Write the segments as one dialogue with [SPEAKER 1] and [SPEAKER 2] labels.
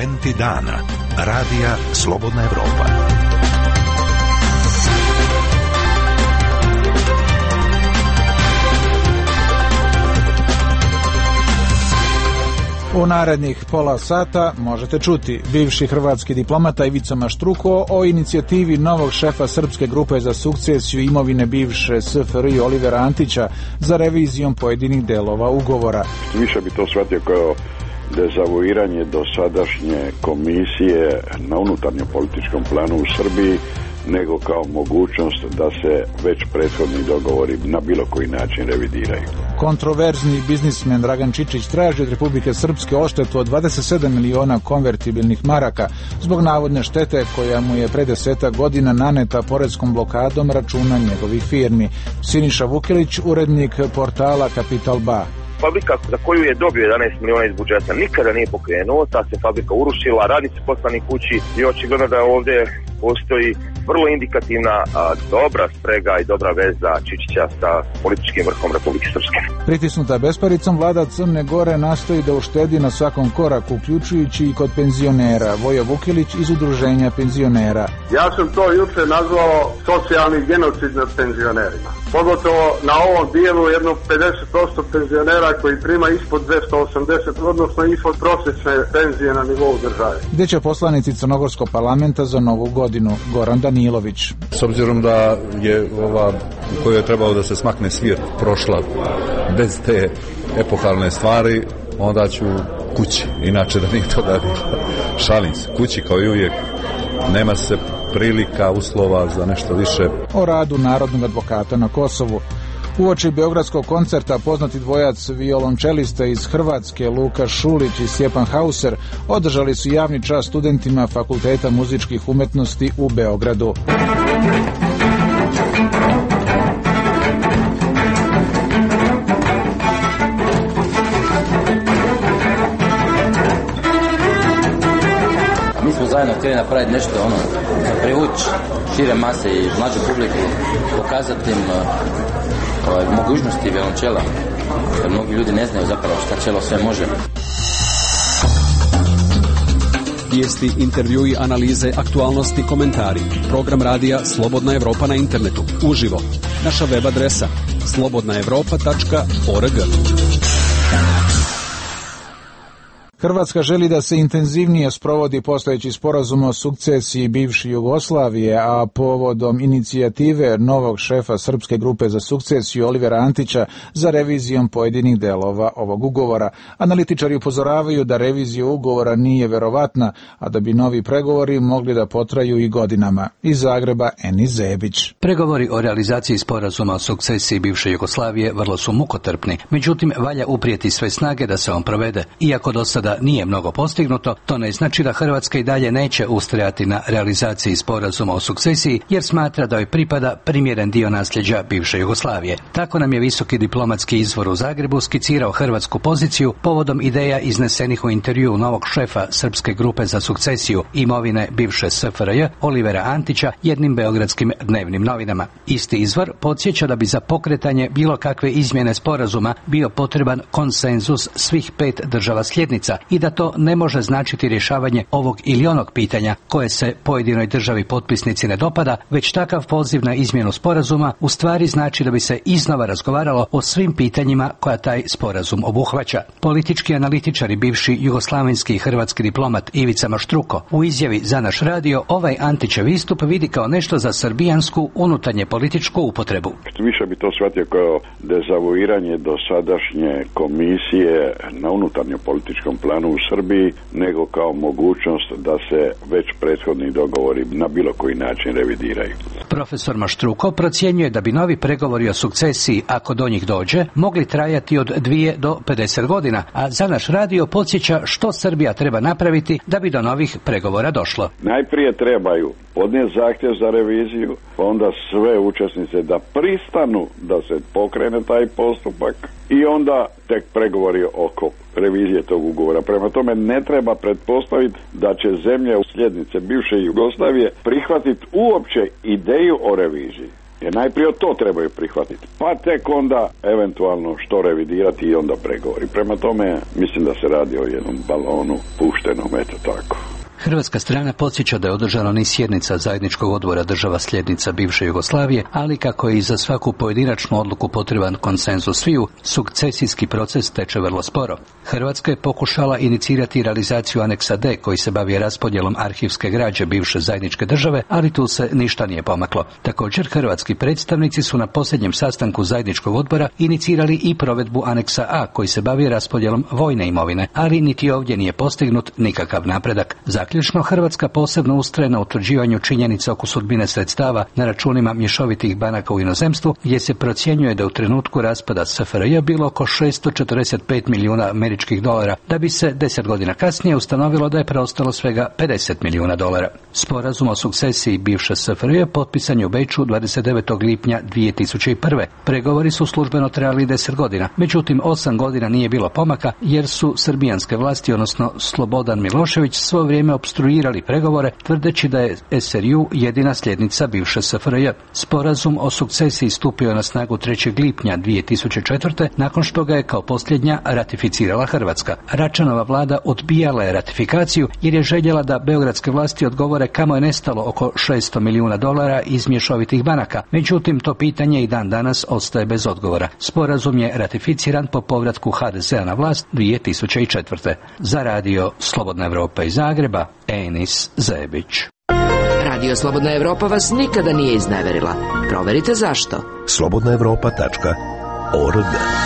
[SPEAKER 1] Momenti dana. Radija Slobodna Evropa.
[SPEAKER 2] U narednih pola sata možete čuti bivši hrvatski diplomata Ivica Maštruko o inicijativi novog šefa Srpske grupe za sukcesiju imovine bivše SFRJ Olivera Antića za revizijom pojedinih delova ugovora.
[SPEAKER 3] Više bi to shvatio kao dezavuiranje dosadašnje komisije na unutarnjem političkom planu u Srbiji, nego kao mogućnost da se već prethodni dogovori na bilo koji način revidiraju.
[SPEAKER 2] Kontroverzni biznismen Dragan Čičić traži od Republike Srpske odštetu od 27 miliona konvertibilnih maraka zbog navodne štete koja mu je pre 10 godina naneta poreskom blokadom računa njegovih firmi. Siniša Vukilić, urednik portala Kapital Ba.
[SPEAKER 4] Fabrika za koju je dobio 11 miliona iz budžeta nikada nije pokrenuo, ta se fabrika urušila, radnici poslani kući i očigledno da ovdje postoji vrlo indikativna dobra sprega i dobra veza Čičića sa političkim vrhom Republike Srpske.
[SPEAKER 2] Pritisnuta besparicom, vlada Crne Gore nastoji da uštedi na svakom koraku, uključujući i kod penzionera. Voja Vukilić iz Udruženja penzionera.
[SPEAKER 5] Ja sam to juče nazvao socijalni genocid nad penzionerima. Pogotovo na ovom dijelu jedno 50% penzionera koji prima ispod 280, odnosno ispod prosječne penzije na nivou države. Gde će poslanici Crnogorskog parlamenta za novu godinu? Goran Danilović.
[SPEAKER 6] S obzirom da je ova u kojoj je trebalo da se smakne svijet prošla bez te epohalne stvari, onda ću kući. Inače da nije toga šalim se. Kući kao i uvijek. Nema se prilika, uslova za nešto više.
[SPEAKER 2] O radu narodnog advokata na Kosovu. Uoči beogradskog koncerta poznati dvojac violončelista iz Hrvatske Luka Šulić i Stjepan Hauser održali su javni čast studentima Fakulteta muzičkih umetnosti u Beogradu.
[SPEAKER 7] Mi smo zajedno htjeli napraviti nešto privući šire mase i mlađu publiku, pokazati im mogućnosti violončela, jer mnogi ljudi ne znaju zapravo šta čelo sve može.
[SPEAKER 8] Vijesti, intervjui, analize, aktualnosti, komentari. Program radija Slobodna Evropa na internetu, uživo. Naša web adresa slobodnaevropa.org.
[SPEAKER 2] Hrvatska želi da se intenzivnije sprovodi postojeći sporazum o sukcesiji bivše Jugoslavije, a povodom inicijative novog šefa Srpske grupe za sukcesiju Olivera Antića za revizijom pojedinih delova ovog ugovora. Analitičari upozoravaju da revizija ugovora nije verovatna, a da bi novi pregovori mogli da potraju i godinama. Iz Zagreba, Eni Zebić.
[SPEAKER 9] Pregovori o realizaciji sporazuma o sukcesiji bivše Jugoslavije vrlo su mukotrpni, međutim valja uprijeti sve snage da se on provede. Iako do sada nije mnogo postignuto, to ne znači da Hrvatska i dalje neće ustrajati na realizaciji sporazuma o sukcesiji, jer smatra da joj pripada primjeren dio nasljeđa bivše Jugoslavije. Tako nam je visoki diplomatski izvor u Zagrebu skicirao hrvatsku poziciju povodom ideja iznesenih u intervjuu novog šefa Srpske grupe za sukcesiju imovine bivše SFRJ Olivera Antića jednim beogradskim dnevnim novinama. Isti izvor podsjeća da bi za pokretanje bilo kakve izmjene sporazuma bio potreban konsenzus svih 5 država sljednica i da to ne može značiti rješavanje ovog ili onog pitanja koje se pojedinoj državi potpisnici ne dopada, već takav poziv na izmjenu sporazuma u stvari znači da bi se iznova razgovaralo o svim pitanjima koja taj sporazum obuhvaća. Politički analitičar i bivši jugoslavenski i hrvatski diplomat Ivica Maštruko u izjavi za naš radio ovaj Antićev istup vidi kao nešto za srbijansku unutarnje političku upotrebu.
[SPEAKER 3] Više bi to shvatio kao dezavuiranje dosadašnje komisije na unutarnjem političkom planu u Srbiji, nego kao mogućnost da se već prethodni dogovori na bilo koji način revidiraju.
[SPEAKER 9] Profesor Maštruko procjenjuje da bi novi pregovori o sukcesiji, ako do njih dođe, mogli trajati od 2 do 50 godina, a za naš radio podsjeća što Srbija treba napraviti da bi do novih pregovora došlo.
[SPEAKER 3] Najprije trebaju podnijeti zahtjev za reviziju, onda sve učesnice da pristanu da se pokrene taj postupak i onda tek pregovori oko revizije tog ugovora. Prema tome ne treba pretpostaviti da će zemlje sljednice bivše Jugoslavije prihvatiti uopće ideju o reviziji. Jer najprije to trebaju prihvatiti, pa tek onda eventualno što revidirati i onda pregovori. Prema tome, mislim da se radi o jednom balonu puštenom, eto tako.
[SPEAKER 9] Hrvatska strana podsjeća da je održano niz sjednica zajedničkog odbora država sljednica bivše Jugoslavije, ali kako je i za svaku pojedinačnu odluku potreban konsenzus sviju, sukcesijski proces teče vrlo sporo. Hrvatska je pokušala inicirati realizaciju aneksa D koji se bavi raspodjelom arhivske građe bivše zajedničke države, ali tu se ništa nije pomaklo. Također, hrvatski predstavnici su na posljednjem sastanku zajedničkog odbora inicirali i provedbu aneksa A koji se bavi raspodjelom vojne imovine, ali niti ovdje nije postignut nikakav napredak. Zaključno, Hrvatska posebno ustraje na utvrđivanju činjenica oko sudbine sredstava na računima mješovitih banaka u inozemstvu, gdje se procjenjuje da u trenutku raspada SFRJ bilo oko 645 milijuna američkih dolara, da bi se 10 godina kasnije ustanovilo da je preostalo svega 50 milijuna dolara. Sporazum o sukcesiji bivše SFRJ potpisan je u Beču 29. lipnja 2001. Pregovori su službeno trajali 10 godina, međutim 8 godina nije bilo pomaka jer su srbijanske vlasti, odnosno Slobodan Milošević, svo vrijeme opstruirali pregovore, tvrdeći da je SRJ jedina sljednica bivše SFRJ. Sporazum o sukcesiji stupio je na snagu 3. lipnja 2004. nakon što ga je kao posljednja ratificirala Hrvatska. Račanova vlada odbijala je ratifikaciju jer je željela da beogradske vlasti odgovore kamo je nestalo oko 600 milijuna dolara iz mješovitih banaka. Međutim, to pitanje i dan danas ostaje bez odgovora. Sporazum je ratificiran po povratku HDZ-a na vlast 2004. Za radio Slobodna Evropa iz Zagreba, Enis Zebić.
[SPEAKER 10] Radio Slobodna Evropa vas nikada nije izneverila. Proverite zašto.
[SPEAKER 1] slobodnaevropa.org.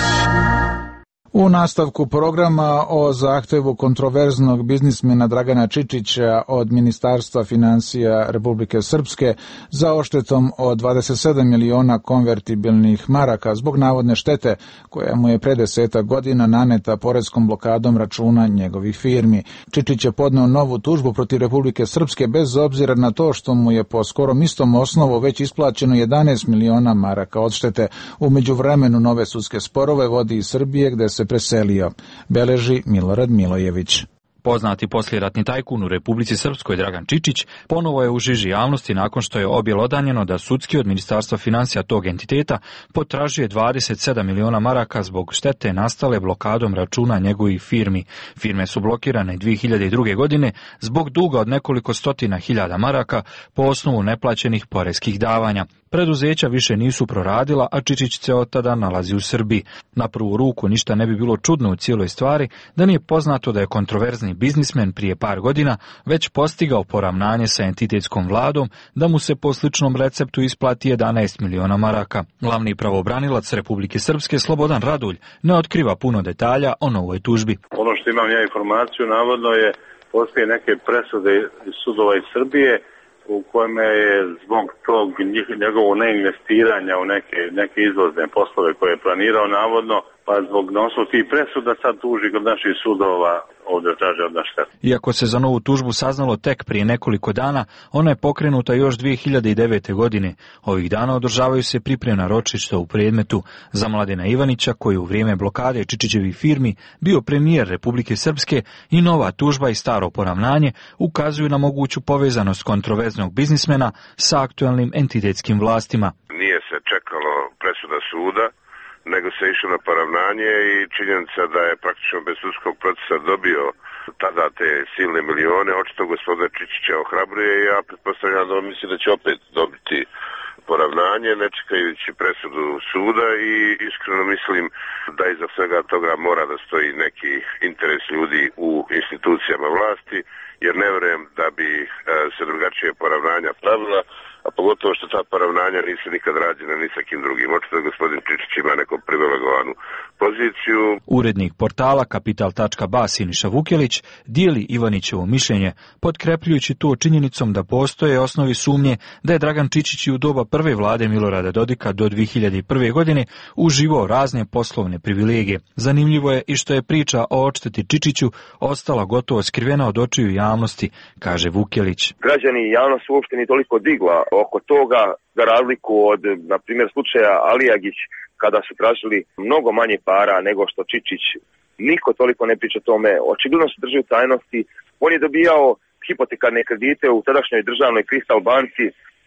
[SPEAKER 2] U nastavku programa o zahtjevu kontroverznog biznismena Dragana Čičića od Ministarstva financija Republike Srpske za odštetom od 27 miliona konvertibilnih maraka zbog navodne štete koja mu je pre 10 godina naneta poreskom blokadom računa njegovih firmi. Čičić je podneo novu tužbu protiv Republike Srpske bez obzira na to što mu je po skorom istom osnovu već isplaćeno 11 miliona maraka odštete. U međuvremenu nove sudske sporove vodi iz Srbije gde se preselio, beleži Milorad Milojević.
[SPEAKER 11] Poznati poslijeratni tajkun u Republici Srpskoj Dragan Čičić ponovo je u žiži javnosti nakon što je objelodanjeno da sudski od Ministarstva financija tog entiteta potražuje 27 miliona maraka zbog štete nastale blokadom računa njegovih firmi. Firme su blokirane 2002. godine zbog duga od nekoliko stotina hiljada maraka po osnovu neplaćenih poreskih davanja. Preduzeća više nisu proradila, a Čičić se od tada nalazi u Srbiji. Na prvu ruku ništa ne bi bilo čudno u cijeloj stvari da nije poznato da je kontroverzni biznismen prije par godina već postigao poravnanje sa entitetskom vladom da mu se po sličnom receptu isplati 11 miliona maraka. Glavni pravobranilac Republike Srpske Slobodan Radulj ne otkriva puno detalja o novoj tužbi.
[SPEAKER 12] Ono što imam ja informaciju, navodno je postoje neke presude iz sudova iz Srbije u kojima je zbog tog njegovog neinvestiranja u neke izvozne poslove koje je planirao navodno, pa zbog na osnovu tih presuda sad tuži kod naših sudova, ovdje traže od nas štetu.
[SPEAKER 11] Iako se za novu tužbu saznalo tek prije nekoliko dana, ona je pokrenuta još 2009. godine. Ovih dana održavaju se pripremna ročišta u predmetu za Mladena Ivanića, koji u vrijeme blokade Čičićevih firmi bio premijer Republike Srpske, i nova tužba i staro poravnanje ukazuju na moguću povezanost kontroverznog biznismena sa aktualnim entitetskim vlastima.
[SPEAKER 13] Nije se čekalo presuda suda, nego se išlo na poravnanje i činjenica da je praktično bez sudskog procesa dobio tada te silne milione, očito gospodina Čičića ohrabruje i ja pretpostavljam da on misli da će opet dobiti poravnanje, ne čekajući presudu suda, i iskreno mislim da iza svega toga mora da stoji neki interes ljudi u institucijama vlasti, jer ne vjerujem da bi se drugačije poravnanja pravila, a pogotovo što ta poravnanja nisu nikad rađena ni sa kim drugim. Očito gospodin Čičić ima neku privilegovanu poziciju.
[SPEAKER 11] Urednik portala Kapital.ba Siniša Vukelić dijeli Ivanićevo mišljenje, potkrepljujući to činjenicom da postoje osnovi sumnje da je Dragan Čičić u doba prve vlade Milorada Dodika do 2001. godine uživao razne poslovne privilegije. Zanimljivo je i što je priča o odšteti Čičiću ostala gotovo skrivena od očiju javnosti, kaže Vukelić.
[SPEAKER 4] Građani i javnost uopšte ni toliko digla oko toga, za razliku od, na primjer, slučaja Alijagić, kada su tražili mnogo manje para nego što Čičić. Niko toliko ne priča o tome, očigledno se drži u tajnosti. On je dobijao hipotekarne kredite u tadašnjoj državnoj Kristal banci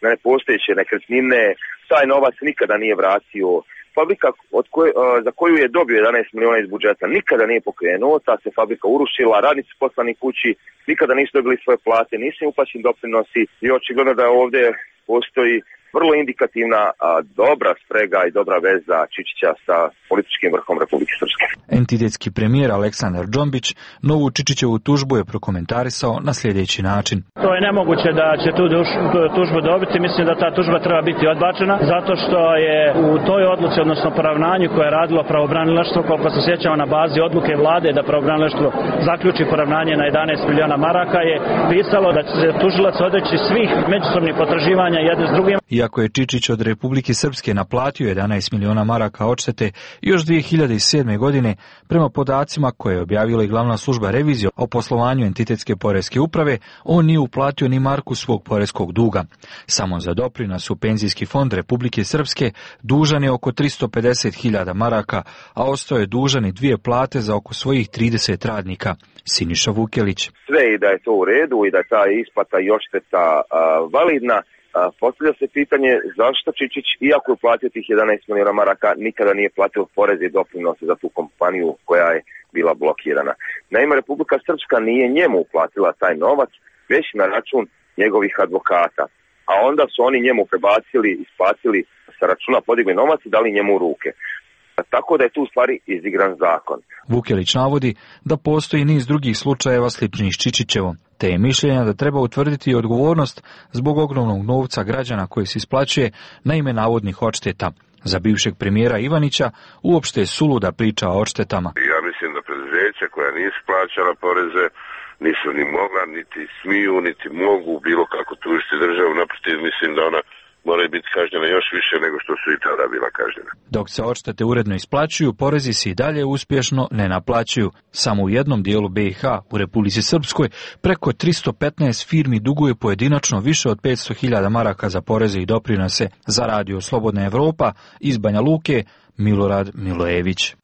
[SPEAKER 4] na nepostojeće nekretnine, taj novac nikada nije vratio. Fabrika za koju je dobio 11 miliona iz budžeta nikada nije pokrenuo, ta se fabrika urušila, radnici poslani kući, nikada nisu dobili svoje plate, nisu im uplaćeni doprinosi i očigledno da ovdje postoji vrlo indikativna dobra sprega i dobra veza Čičića sa političkim vrhom Republike Srpske.
[SPEAKER 11] Entitetski premijer Aleksandar Džombić novu Čičićevu tužbu je prokomentarisao na sljedeći način.
[SPEAKER 14] To je nemoguće da će tu tužbu dobiti, mislim da ta tužba treba biti odbačena, zato što je u toj odluci, odnosno poravnanju koje je radilo pravobranilaštvo, koliko se sjećamo na bazi odluke vlade da pravobranilaštvo zaključi poravnanje na 11 miliona maraka, je pisalo da će se tužilac odreći svih međusobnih potraživanja jedne s drugim.
[SPEAKER 11] Iako je Čičić od Republike Srpske naplatio 11 miliona maraka odštete još 2007. godine, prema podacima koje je objavila i glavna služba revizije o poslovanju entitetske poreske uprave, on nije uplatio ni marku svog poreskog duga. Samo za doprinos u penzijski fond Republike Srpske dužan je oko 350.000 maraka, a ostao je dužan i 2 plate za oko svojih 30 radnika. Siniša Vukelić.
[SPEAKER 4] Sve i da je to u redu i da ta isplata i odšteta validna, postavlja se pitanje zašto Čičić, iako je platio tih 11 miliona maraka, nikada nije platio poreze i doprinose za tu kompaniju koja je bila blokirana. Naime, Republika Srpska nije njemu uplatila taj novac, već na račun njegovih advokata. A onda su oni njemu prebacili, isplatili sa računa, podigli novac i dali njemu u ruke. Tako da je tu u stvari izigran zakon.
[SPEAKER 11] Vukelić navodi da postoji niz drugih slučajeva sličnih Čičićevom, te je mišljenja da treba utvrditi odgovornost zbog ogromnog novca građana koji se isplaćuje na ime navodnih odšteta. Za bivšeg premijera Ivanića uopšte je suluda priča o odštetama.
[SPEAKER 13] Ja mislim da preduzeća koja nisu plaćala poreze nisu ni mogla, niti smiju, niti mogu bilo kako tužiti državu. Naprotiv, mislim da ona moraju biti kažnjena još više nego što su i tada bila kažnjena.
[SPEAKER 11] Dok se odštete uredno isplaćuju, porezi se i dalje uspješno ne naplaćuju. Samo u jednom dijelu BiH, u Republici Srpskoj, preko 315 firmi duguje pojedinačno više od 500.000 maraka za poreze i doprinose. Za radio Slobodna Evropa iz Banja Luke, Milorad Milojević.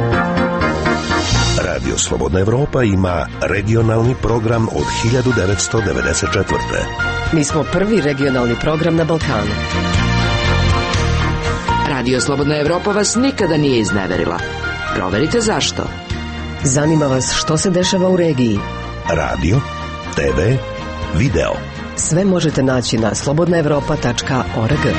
[SPEAKER 1] Radio Slobodna Evropa ima regionalni program od 1994.
[SPEAKER 10] Mi smo prvi regionalni program na Balkanu. Radio Slobodna Evropa vas nikada nije izneverila. Proverite zašto. Zanima vas što se dešava u regiji.
[SPEAKER 1] Radio, TV, video.
[SPEAKER 10] Sve možete naći na slobodnaevropa.org.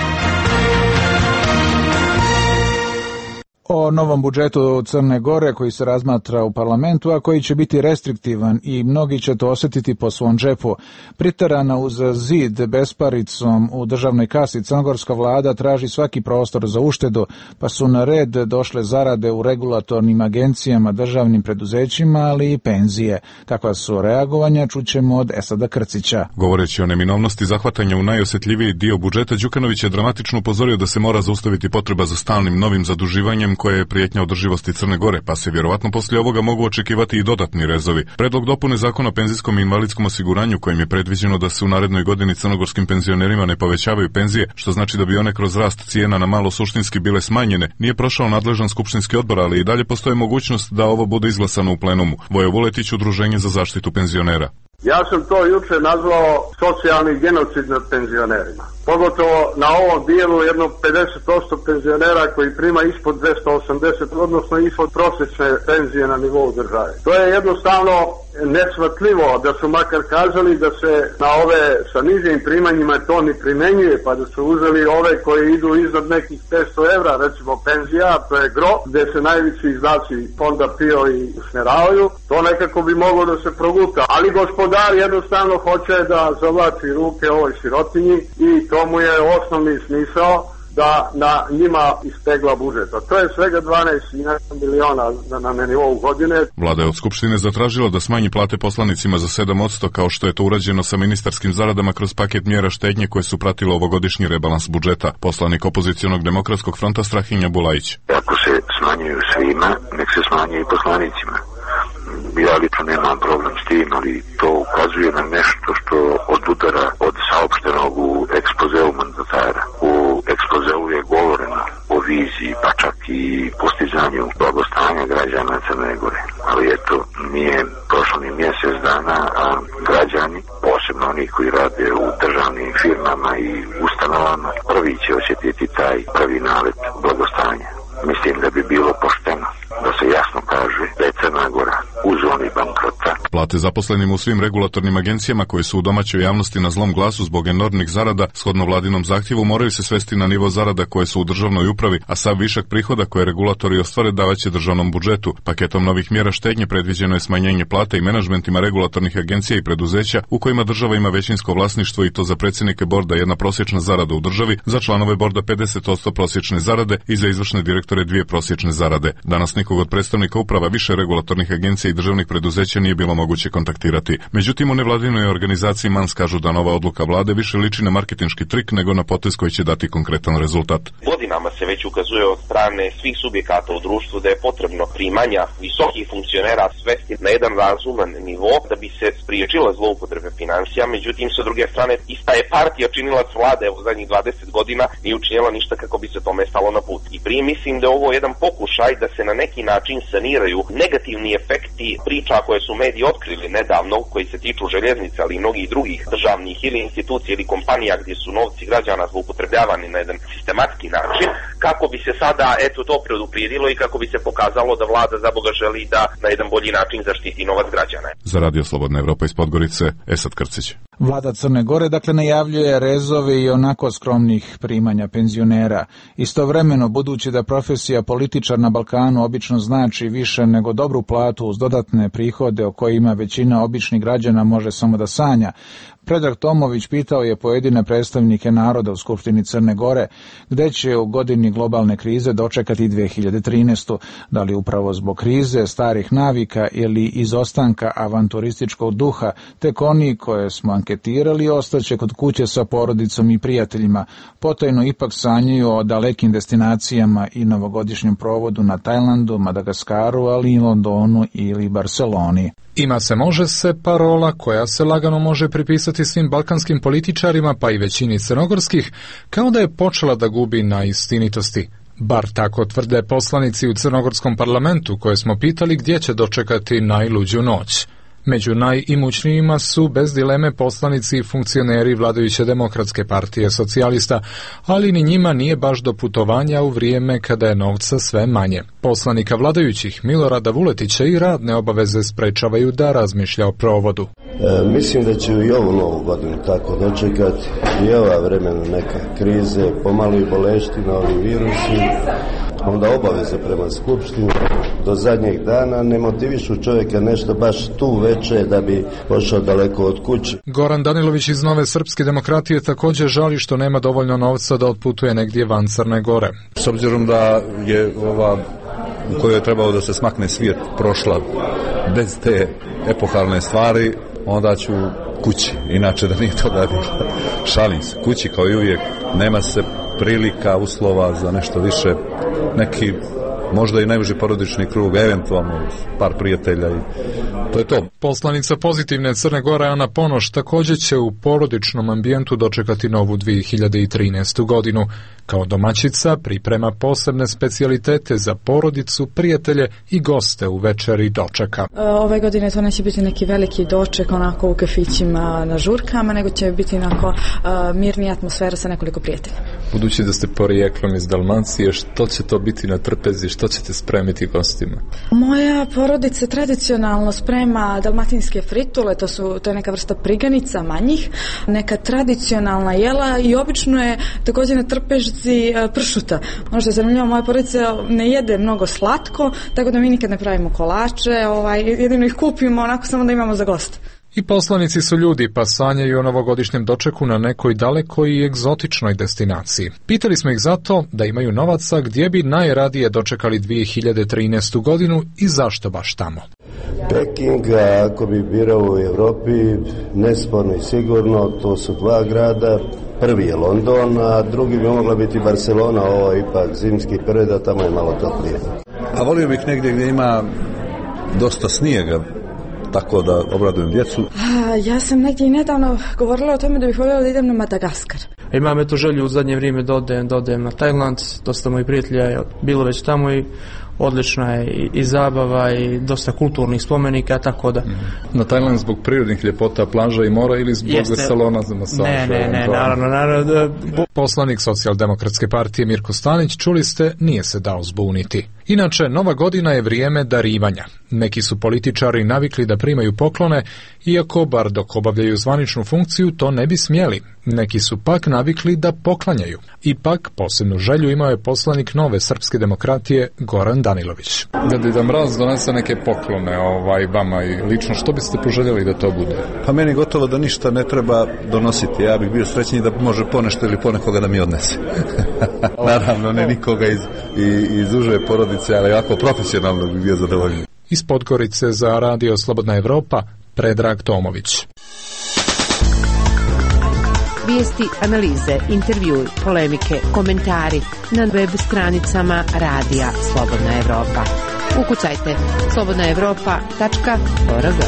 [SPEAKER 2] O novom budžetu Crne Gore koji se razmatra u parlamentu, a koji će biti restriktivan i mnogi će to osjetiti po svom džepu. Priterana uz zid besparicom u državnoj kasi, crnogorska vlada traži svaki prostor za uštedu, pa su na red došle zarade u regulatornim agencijama, državnim preduzećima, ali i penzije. Kakva su reagovanja, čućemo od Esada Krcića.
[SPEAKER 15] Govoreći o neminovnosti zahvatanja u najosjetljiviji dio budžeta, Đukanović je dramatično upozorio da se mora zaustaviti potreba za stalnim novim zaduživanjem koje je prijetnja održivosti Crne Gore, pa se vjerovatno poslije ovoga mogu očekivati i dodatni rezovi. Predlog dopune zakona o penzijskom i invalidskom osiguranju kojim je predviđeno da se u narednoj godini crnogorskim penzionerima ne povećavaju penzije, što znači da bi one kroz rast cijena na malo suštinski bile smanjene, nije prošao nadležan skupštinski odbor, ali i dalje postoji mogućnost da ovo bude izglasano u plenumu. Vojo Vuletić, Udruženje za zaštitu penzionera.
[SPEAKER 5] Ja sam to juče nazvao socijalni genocid nad penzionerima. Pogotovo na ovom dijelu jedno 50% penzionera koji prima ispod 280, odnosno ispod prosječne penzije na nivou države. To je jednostavno neshvatljivo da su makar kazali da se na ove sa nižim primanjima to ne primenjuje, pa da su uzeli ove koji idu iznad nekih 500 evra, recimo penzija, to je gro, gdje se najveći izdaci fonda PIO i usmjeravaju, to nekako bi moglo da se proguta. Ali gospodar jednostavno hoće da zavlači ruke ovoj sirotinji i to mu je osnovni smisao da na njima ispegla budžeta. To je svega 12 miliona na nivou godine.
[SPEAKER 15] Vlada je od Skupštine zatražila da smanji plate poslanicima za 7%, kao što je to urađeno sa ministarskim zaradama kroz paket mjera štednje koje su pratile ovogodišnji rebalans budžeta. Poslanik opozicionog demokratskog fronta Strahinja Bulajić.
[SPEAKER 16] Ako se smanjuju svima, nek se smanjuje i poslanicima. Ja lično nemam problem s tim, ali to ukazuje na nešto što odudara od saopštenog u ekspozeu mandatara. U ekspozeu je govoreno o viziji, pa čak i postizanju blagostanja građana Crne Gore. Ali eto, nije prošlo ni mjesec dana, a građani, posebno posebno oni koji rade u državnim firmama i ustanovama, prvi će osjetiti taj prvi nalet blagostanja. Mislim da bi bilo pošteno da se jasno kaže da je Crna Gora u zoni bankrota.
[SPEAKER 15] Plate zaposlenim u svim regulatornim agencijama koje su u domaćoj javnosti na zlom glasu zbog enormnih zarada, shodno vladinom zahtjevu, moraju se svesti na nivo zarada koje su u državnoj upravi, a sav višak prihoda koje regulatori ostvare davaće državnom budžetu. Paketom novih mjera štednje predviđeno je smanjenje plata i menadžmentima regulatornih agencija i preduzeća u kojima država ima većinsko vlasništvo, i to za predsjednike borda 1 prosječna zarada u državi, za članove borda 50% prosječne zarade i za izvršne direktore 2 prosječne zarade. Danas nikog od predstavnika uprava više regulatornih agencija i državnih preduzeća nije bilo moguće kontaktirati. Međutim, u nevladinoj organizaciji MANS kažu da nova odluka vlade više liči na marketinški trik nego na potez koji će dati konkretan rezultat.
[SPEAKER 17] Godinama se već ukazuje od strane svih subjekata u društvu da je potrebno primanja visokih funkcionera svesti na jedan razuman nivo da bi se spriječila zloupotrebe financija. Međutim, sa druge strane, ista je partija činilac vlade u zadnjih 20 godina i učinila ništa kako bi se tome stalo na put. I prije mislim da je ovo jedan pokušaj da se na neki način saniraju negativni efekti priča koje su mediji otkrili nedavno, koji se tiču željeznica, ali i mnogih drugih državnih ili institucija ili kompanija gdje su novci građana zloupotrebljavani na jedan sistematski način, kako bi se sada to preduprijedilo i kako bi se pokazalo da vlada za Boga želi da na jedan bolji način zaštiti novac građana.
[SPEAKER 15] Za Radio Slobodna Evropa iz Podgorice, Esad Krcić.
[SPEAKER 2] Vlada Crne Gore najavljuje rezove i onako skromnih primanja penzionera. Istovremeno, budući da profesija političar na Balkanu obično znači više nego dobru platu uz dodatne prihode o kojima većina običnih građana može samo da sanja, Predrag Tomović pitao je pojedine predstavnike naroda u Skupštini Crne Gore gde će u godini globalne krize dočekati 2013. Da li upravo zbog krize, starih navika ili izostanka avanturističkog duha, tek oni koje smo anketirali ostaće kod kuće sa porodicom i prijateljima. Potajno ipak sanjaju o dalekim destinacijama i novogodišnjem provodu na Tajlandu, Madagaskaru, ali i Londonu ili Barceloni.
[SPEAKER 18] Ima se, može se, parola koja se lagano može pripisati svim balkanskim političarima, pa i većini crnogorskih, kao da je počela da gubi na istinitosti. Bar tako tvrde poslanici u crnogorskom parlamentu koje smo pitali gdje će dočekati najluđu noć. Među najimućnijima su bez dileme poslanici i funkcioneri vladajuće Demokratske partije socijalista, ali ni njima nije baš do putovanja u vrijeme kada je novca sve manje. Poslanika vladajućih Milorada Vuletića i radne obaveze sprečavaju da razmišlja o provodu.
[SPEAKER 19] Mislim da će i ovu novu godinu tako dočekati, i ova vremena neka krize, pomalo i boleština, ovi virusi, onda obaveze prema Skupštini do zadnjeg dana ne motivišu čovjeka nešto baš tu veče da bi pošao daleko od kuće.
[SPEAKER 18] Goran Danilović iz Nove Srpske demokratije također žali što nema dovoljno novca da otputuje negdje van Crne Gore.
[SPEAKER 6] S obzirom da je ova u kojoj je trebalo da se smakne svijet prošla bez te epohalne stvari, onda ću kući, inače da nije toga bilo. Šalim se, kući kao i uvijek, nema se prilika, uslova za nešto više, neki možda i najuži porodični krug, eventualno par prijatelja i to je to.
[SPEAKER 18] Poslanica Pozitivne Crne Gore Ana Ponoš također će u porodičnom ambijentu dočekati novu 2013. godinu. Kao domaćica priprema posebne specijalitete za porodicu, prijatelje i goste u večeri dočeka.
[SPEAKER 20] Ove godine to neće biti neki veliki doček onako u kafićima na žurkama, nego će biti onako mirnija atmosfera sa nekoliko prijatelja.
[SPEAKER 18] Budući da ste porijeklom iz Dalmacije, što će to biti na trpezi, što ćete spremiti gostima?
[SPEAKER 20] Moja porodica tradicionalno sprema dalmatinske fritule, to je neka vrsta priganica manjih, neka tradicionalna jela i obično je također na trpežci pršuta. Ono što je zanimljivo, moja porodica ne jede mnogo slatko, tako da mi nikad ne pravimo kolače, jedino ih kupimo onako samo da imamo za goste.
[SPEAKER 18] I poslanici su ljudi, pa sanjaju o novogodišnjem dočeku na nekoj dalekoj i egzotičnoj destinaciji. Pitali smo ih zato da imaju novaca gdje bi najradije dočekali 2013. godinu i zašto baš tamo.
[SPEAKER 19] Peking, ako bi birao u Europi, nesporno i sigurno, to su dva grada. Prvi je London, a drugi bi mogla biti Barcelona, ovo je ipak zimski period, a tamo je malo toplije.
[SPEAKER 6] A volio bih negdje gdje ima dosta snijega, tako da obradujem djecu.
[SPEAKER 20] Ja sam negdje i nedavno govorila o tome da bih voljela da idem na Madagaskar.
[SPEAKER 21] Imam eto želju u zadnje vrijeme da odem na Tajland, dosta mojih prijatelja je bilo već tamo i odlična je i zabava i dosta kulturnih spomenika, tako da...
[SPEAKER 18] Na Tajland zbog prirodnih ljepota, plaža i mora ili zbog salona za masaž?
[SPEAKER 21] Ne, naravno.
[SPEAKER 18] Poslanik Socijaldemokratske partije Mirko Stanić, čuli ste, nije se dao zbuniti. Inače, nova godina je vrijeme darivanja. Neki su političari navikli da primaju poklone, iako, bar dok obavljaju zvaničnu funkciju, to ne bi smjeli. Neki su pak navikli da poklanjaju. Ipak, posebnu želju imao je poslanik Nove srpske demokratije Goran Danilović.
[SPEAKER 6] Da Deda Mraz donese neke poklone vama i lično, što biste poželjeli da to bude?
[SPEAKER 22] Pa meni gotovo da ništa ne treba donositi. Ja bih bio srećniji da može ponešto ili ponekoga da mi odnese. Naravno, ne nikoga iz uže porodice, ali jako profesionalno bih bio zadovoljen.
[SPEAKER 18] Iz Podgorice za Radio Slobodna Evropa, Predrag Tomović.
[SPEAKER 23] Vijesti, analize, intervjui, polemike, komentari na web stranicama Radija Slobodna Evropa. Ukucajte slobodnaevropa.org.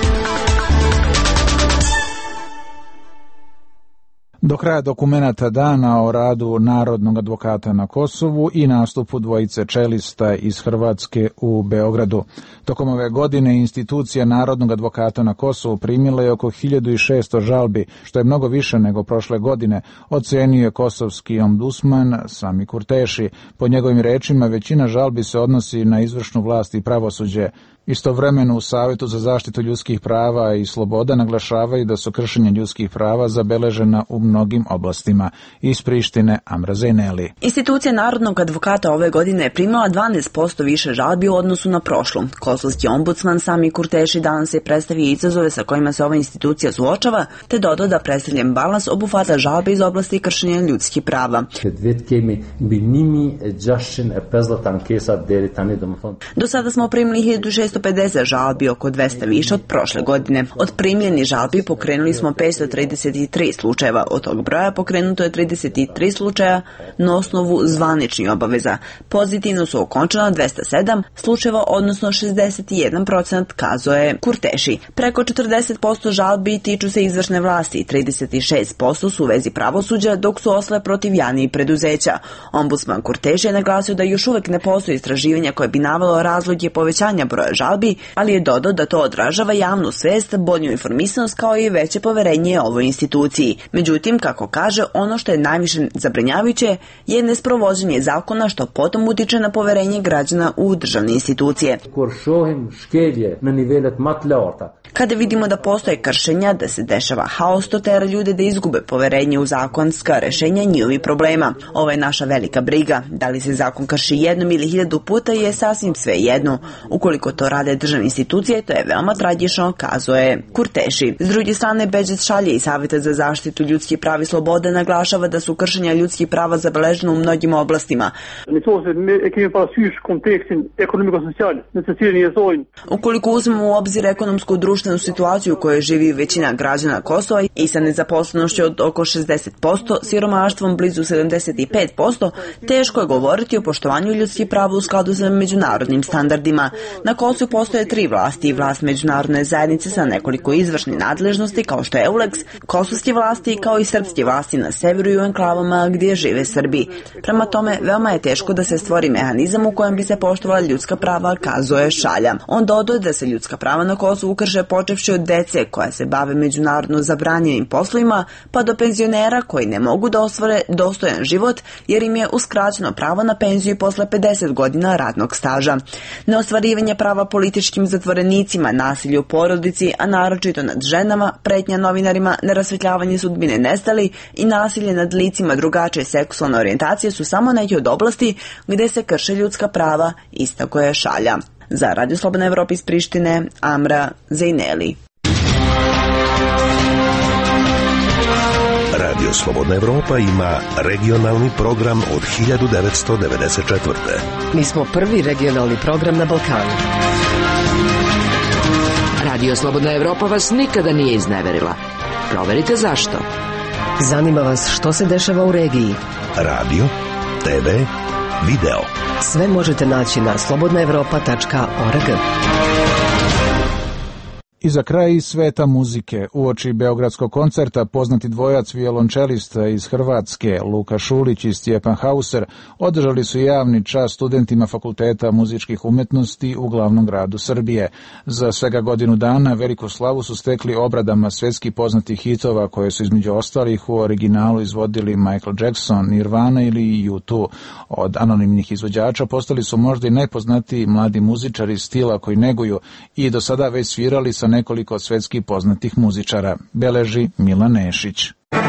[SPEAKER 2] Do kraja dokumenata dana o radu Narodnog advokata na Kosovu i nastupu dvojice čelista iz Hrvatske u Beogradu. Tokom ove godine institucija Narodnog advokata na Kosovu primila je oko 1600 žalbi, što je mnogo više nego prošle godine, ocenio je kosovski ombudsman Sami Kurteši. Po njegovim rečima, većina žalbi se odnosi na izvršnu vlast i pravosuđe. Istovremeno u Savjetu za zaštitu ljudskih prava i sloboda naglašavaju da su kršenja ljudskih prava zabeležena u mnogim oblastima. Iz Prištine, Amra Zejneli.
[SPEAKER 24] Institucija Narodnog advokata ove godine je primila 12% više žalbi u odnosu na prošlu. Kosovski ombudsman Sami Kurteši danas je predstavio izazove sa kojima se ova institucija suočava, te dodao da predstavljen balans obuhvata žalbe iz oblasti kršenja ljudskih prava. Do sada smo primili 1650 žalbi, oko 200 više od prošle godine. Od primljenih žalbi pokrenuli smo 533 slučajeva. Od tog broja pokrenuto je 33 slučaja na osnovu zvaničnih obaveza. Pozitivno su okončana 207 slučajeva, odnosno 61%, kazao je Kurteši. Preko 40% žalbi tiču se izvršne vlasti, 36% su u vezi pravosuđa, dok su ostale protiv javnih preduzeća. Ombudsman Kurteši je naglasio da još uvek ne postoji istraživanja koje bi navelo razloge povećanja broja žalbi, ali je dodao da to odražava javnu svest, bolju informisanost kao i veće poverenje ovoj instituciji. Međutim, kako kaže, ono što je najviše zabrinjavajuće je nesprovođenje zakona, što potom utiče na poverenje građana u državne institucije. Kada vidimo da postoje kršenja, da se dešava haos, to tera ljude da izgube poverenje u zakonska rešenja njihovih problema. Ovo je naša velika briga. Da li se zakon krši jednom ili 1000 puta je sasvim sve jedno. Ukoliko to rade državne institucije, to je veoma tragično, kazao je Kurteši. S druge strane, Beđet Šalje iz Savjeta za zaštitu ljudskih prava i slobode naglašava da su kršenja ljudskih prava zabeležena u mnogim oblastima. Ukoliko uzmemo u obzir ekonomsku društvenu situaciju u kojoj živi većina građana Kosova i sa nezaposlenošću od oko 60%, siromaštvom blizu 75%, teško je govoriti o poštovanju ljudskih prava u skladu sa međunarodnim standardima. Na Kosovu postoje 3 vlasti, vlast međunarodne zajednice sa nekoliko izvršnih nadležnosti kao što je EULEX, kosovske vlasti kao i srpske vlasti na severu i u enklavama gdje žive Srbi. Prema tome, veoma je teško da se stvori mehanizam u kojem bi se poštovala ljudska prava, kazao je Šalja. On dodao da se ljudska prava na Kosovu krše počevši od dece koja se bave međunarodno zabranjenim poslovima, pa do penzionera koji ne mogu da ostvare dostojan život jer im je uskraćeno pravo na penziju posle 50 godina radnog staža. Neostvarivanje prava političkim zatvorenicima, nasilje u porodici, a naročito nad ženama, pretnja novinarima, nerasvetljavanje sudbine nestali i nasilje nad licima drugačije seksualne orijentacije su samo neke od oblasti gdje se krše ljudska prava, istako je Šalja. Za Radio Slobodna Evropa iz Prištine, Amra Zejneli.
[SPEAKER 1] Radio Slobodna Evropa ima regionalni program od 1994.
[SPEAKER 10] Mi smo prvi regionalni program na Balkanu. Radio Slobodna Evropa vas nikada nije izneverila. Proverite zašto. Zanima vas što se dešava u regiji.
[SPEAKER 1] Radio, TV, video.
[SPEAKER 10] Sve možete naći na slobodnaevropa.org.
[SPEAKER 2] I za kraj sveta muzike. Uoči beogradskog koncerta poznati dvojac violončelista iz Hrvatske, Luka Šulić i Stjepan Hauser, održali su javni čas studentima Fakulteta muzičkih umetnosti u glavnom gradu Srbije. Za svega godinu dana veliku slavu su stekli obradama svetski poznatih hitova koje su između ostalih u originalu izvodili Michael Jackson, Nirvana ili U2. Od anonimnih izvođača postali su možda i najpoznatiji mladi muzičari stila koji neguju i do sada već svirali sa nekoliko svetski poznatih muzičara, beleži Milan Nešić.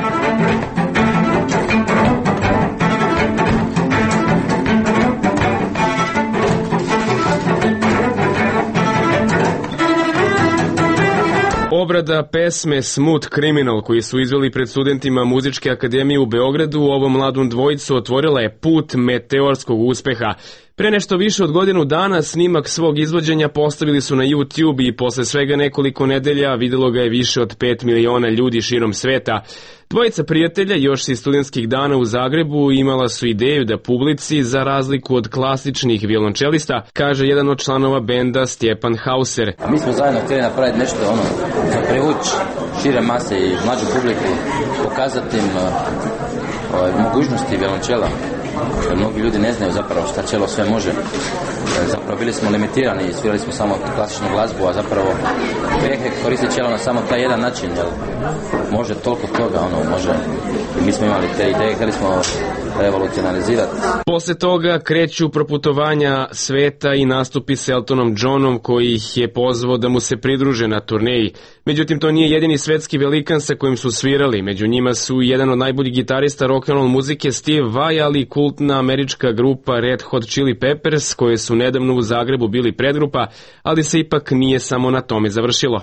[SPEAKER 3] Obrada pesme Smooth Criminal koju su izveli pred studentima Muzičke akademije u Beogradu ovom mladom dvojicu otvorila je put meteorskog uspeha. Pre nešto više od godinu dana snimak svog izvođenja postavili su na YouTube i posle svega nekoliko nedelja videlo ga je više od 5 miliona ljudi širom sveta. Dvojica prijatelja još iz studentskih dana u Zagrebu imala su ideju da publici, za razliku od klasičnih violončelista, kaže jedan od članova benda Stjepan Hauser.
[SPEAKER 7] Mi smo zajedno htjeli napraviti nešto za privući šire mase i mlađu publiku, pokazati im mogućnosti violončela. Jer mnogi ljudi ne znaju zapravo šta čelo sve može. Zapravo bili smo limitirani i svirali smo samo klasičnu glazbu, a zapravo grijeh je koristiti čelo na samo taj jedan način, jer može toliko toga, može. I mi smo imali te ideje, htjeli smo revolucionalizirati.
[SPEAKER 3] Posle toga kreću proputovanja sveta i nastupi s Eltonom Johnom koji ih je pozvao da mu se pridruže na turneji. Međutim, to nije jedini svetski velikan sa kojim su svirali. Među njima su jedan od najboljih gitarista rock'n'roll muzike Steve Vai, ali i kultna američka grupa Red Hot Chili Peppers, koje su nedavno u Zagrebu bili predgrupa, ali se ipak nije samo na tome završilo.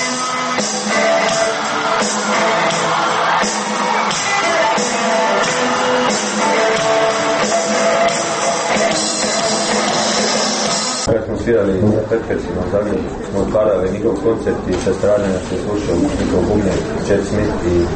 [SPEAKER 8] Kada smo svirali na Petkovcima u Zagrebu, smo otvarali njihov koncert i sa strane nas je slušao njihov bubnjar Chad Smith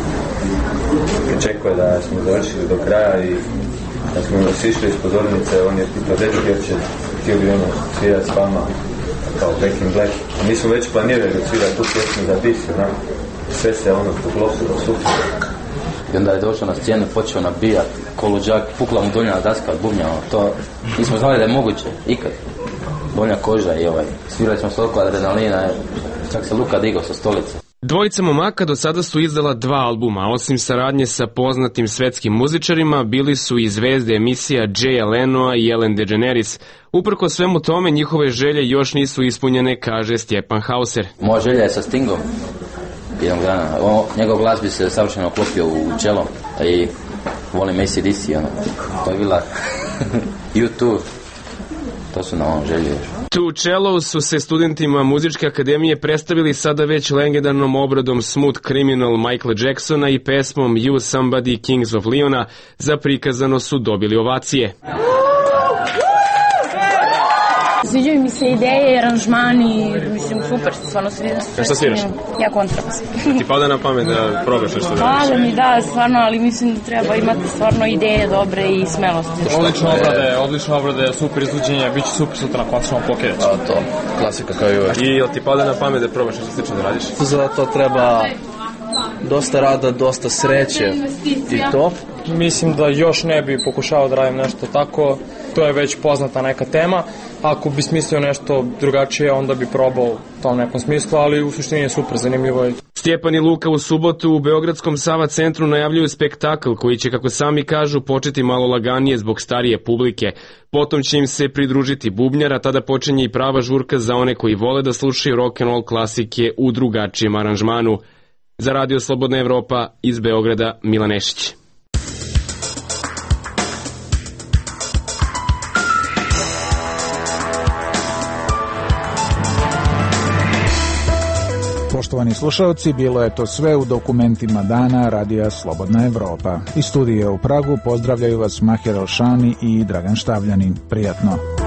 [SPEAKER 8] i čekao da smo završili do kraja i da smo sišli iz pozornice, on je pitao dečki jer će htjeli svirati s vama kao Back in Black. A mi smo već planirali da svirati tu pjesmu za bis, sve se poklopilo super.
[SPEAKER 7] I onda je došao na scenu, počeo nabijati koluđak, pukla mu donja daska od bubnja, to nismo znali da je moguće, ikad. Donja koža i svirali smo s toliko adrenalina, čak se Luka digao sa stolice.
[SPEAKER 3] Dvojica momaka do sada su izdala 2 albuma, osim saradnje sa poznatim svetskim muzičarima, bili su i zvezde emisija Jaya Lenoa i Ellen DeGeneres. Uprko svemu tome, njihove želje još nisu ispunjene, kaže Stjepan Hauser.
[SPEAKER 7] Moja želja je sa Stingom jednog dana. Njegov glas bi se savršeno uklopio u čelo i volim AC/DC, to je bila U2. To su na ovom želji još.
[SPEAKER 3] Two Cellos su se studentima Muzičke akademije predstavili sada već legendarnom obradom Smooth Criminal Michaela Jacksona i pesmom You Somebody Kings of Leona. Za prikazano su dobili ovacije.
[SPEAKER 9] Sviđaju mi se ideje, aranžmani, mislim, super, stvarno se vidim.
[SPEAKER 3] Šta sviraš?
[SPEAKER 9] Ja kontrabas.
[SPEAKER 3] Ti pada na pamet da probaš nešto da radiš?
[SPEAKER 9] Pada mi, da, stvarno, ali mislim da treba imati stvarno ideje dobre i smelosti.
[SPEAKER 25] Odlične obrade, super izluđenje, bit će super sutra na koncertnom poketu.
[SPEAKER 7] To, klasika kao i uvijek.
[SPEAKER 3] I jel ti pada na pamet da probaš nešto slično da radiš?
[SPEAKER 26] Za to treba dosta rada, dosta sreće i to.
[SPEAKER 25] Mislim da još ne bi pokušao da radim nešto tako, to je već poznata neka tema. Ako bi smislio nešto drugačije, onda bi probao u tom nekom smislu, ali u suštini je super, zanimljivo je.
[SPEAKER 3] Stjepan i Luka u subotu u Beogradskom Sava centru najavljuju spektakl koji će, kako sami kažu, početi malo laganije zbog starije publike. Potom će im se pridružiti bubnjar, a tada počinje i prava žurka za one koji vole da slušaju rock'n'roll klasike u drugačijem aranžmanu. Za Radio Slobodna Evropa iz Beograda, Milan Nešić.
[SPEAKER 2] Poštovani slušalci, bilo je to sve u dokumentima dana Radija Slobodna Evropa. Iz studija u Pragu pozdravljaju vas Mahir Alšani i Dragan Štavljani. Prijatno.